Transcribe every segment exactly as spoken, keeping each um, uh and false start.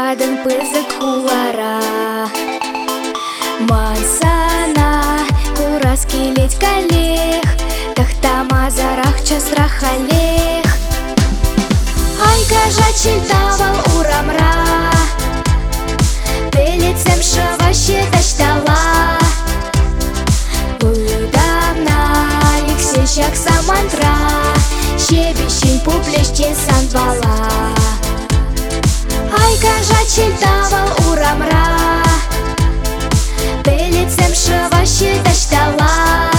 Шурадын пызык хулара. Мансана курас келет калех, тахта мазарах часрах алех. Ай кажа чильтавал урамра, пелецем шаваще таштала. Удавна Алексейшак самантра, щебещень пуплеще санбала. Ай кажа чильтавал урамра, пелецем шаваще таштала.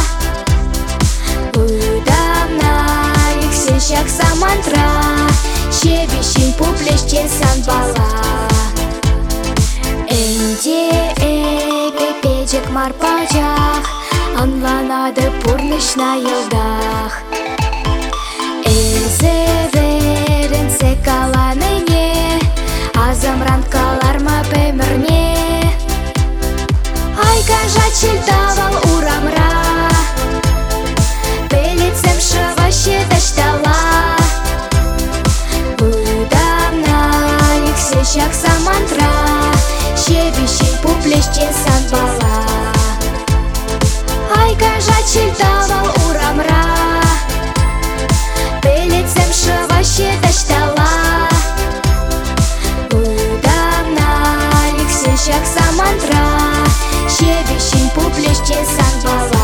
Удавна Алексейшак самантра, щебещень пуплеще санбала. Энде эпе печек марпачах, анланады пурлыш на елдах. Эзе веренсе каланыне, азамран каларма пемерне. Ай кажа чильтавал урамра, пелецем шаваще таштала. Алексейшак самантра, щебещень пуплеще санбала. Ай кажа чильтавал урамра, пелецем шаваще таштала. Удавна Алексейшак самантра, щебещень пуплеще санбала.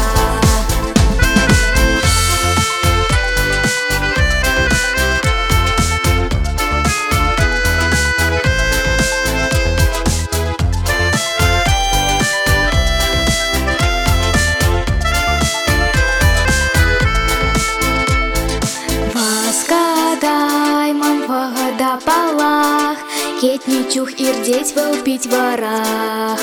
Палах, кетничух ирдеть вылпить ворах.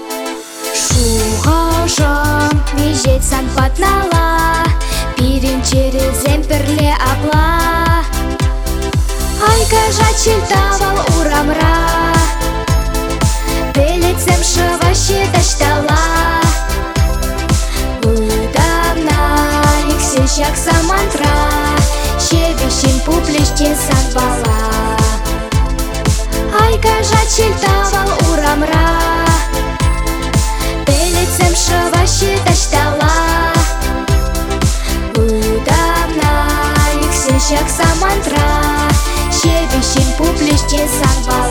Шухажам межеть сан патнала, пирин через эмперле апла. Ай кажа чильтавал урамра, пелецем шаваще таштала. Удавна Алексейшак самантра, щебещень пуплеще санбала. Ай кажа чильтавал урамра, пелецем шаваще таштала. Удавна Алексейшак самантра, щебещень пуплеще санбала.